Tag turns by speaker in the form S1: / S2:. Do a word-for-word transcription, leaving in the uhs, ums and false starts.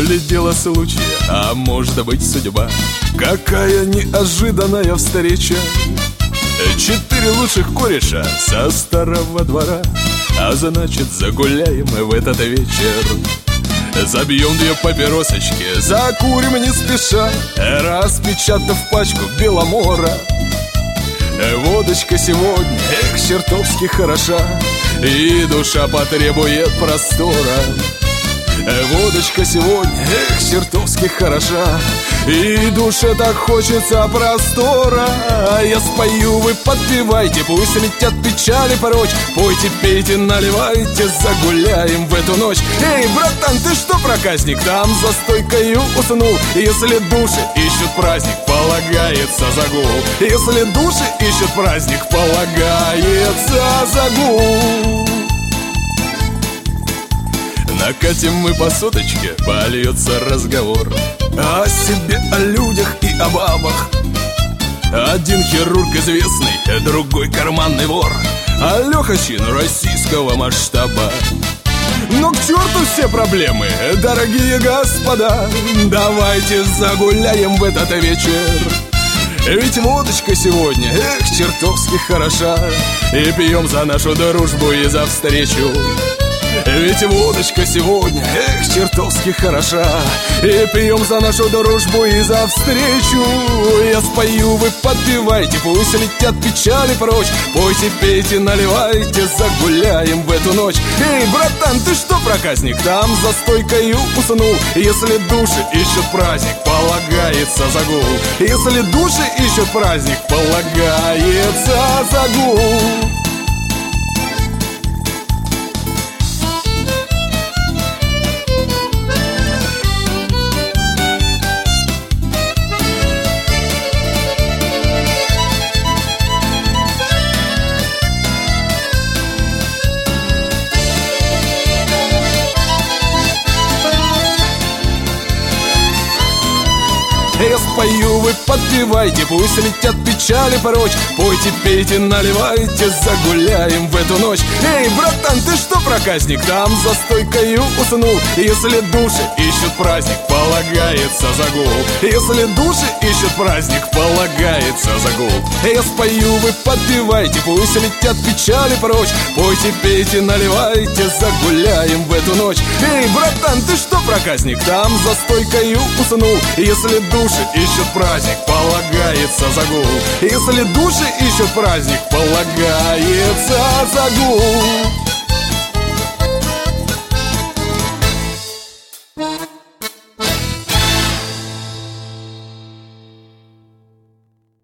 S1: ли дело случая, а может быть судьба? Какая неожиданная встреча! Четыре лучших кореша со старого двора, а значит загуляем мы в этот вечер. Забьем две папиросочки, закурим не спеша, распечатав пачку Беломора. Водочка сегодня, эх, чертовски хороша, и душа потребует простора. Водочка сегодня, эх, чертовски хороша, и душе так хочется простора. Я спою, вы подпевайте, пусть летят печали прочь. Пойте, пейте, наливайте, загуляем в эту ночь. Эй, братан, ты что, проказник, там за стойкою уснул? Если души ищут праздник, полагается загул. Если души ищут праздник, полагается загул. Накатим мы по соточке, польется разговор о себе, о людях и о бабах. Один хирург известный, другой карманный вор, а Лёхачин российского масштаба. Но к черту все проблемы, дорогие господа, давайте загуляем в этот вечер. Ведь водочка сегодня, эх, чертовски хороша, и пьем за нашу дружбу и за встречу. Ведь водочка сегодня, эх, чертовски хороша, и пьем за нашу дружбу и за встречу. Я спою, вы подпевайте, пусть летят печали прочь. Пойте, пейте, наливайте, загуляем в эту ночь. Эй, братан, ты что, проказник, там за стойкою уснул? Если души ищут праздник, полагается загул. Если души ищут праздник, полагается загул. Я спою, вы подпевайте, пусть летят печали прочь. Пойте, пейте, наливайте, загуляем в эту ночь. Эй, братан, ты что, проказник, там за стойкою уснул? Если души ищут праздник, полагается загул. Если души ищут праздник, полагается загул. Я спою, вы подпевайте, пусть летят печали прочь. Пойте, пейте, наливайте, загуляем в эту ночь. Эй, братан, ты что, проказник, там за стойкою уснул? Если души ищут праздник, полагается загул. Если души ищут праздник, полагается загул.